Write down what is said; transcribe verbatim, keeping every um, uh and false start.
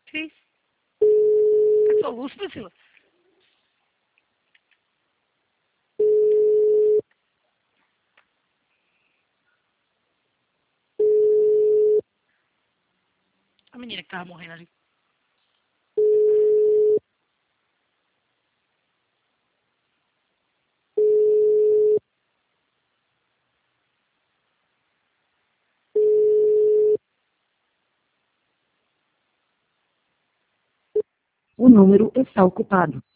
Sim. É só luz, Priscila. A menina que tava morrendo ali. O número está ocupado.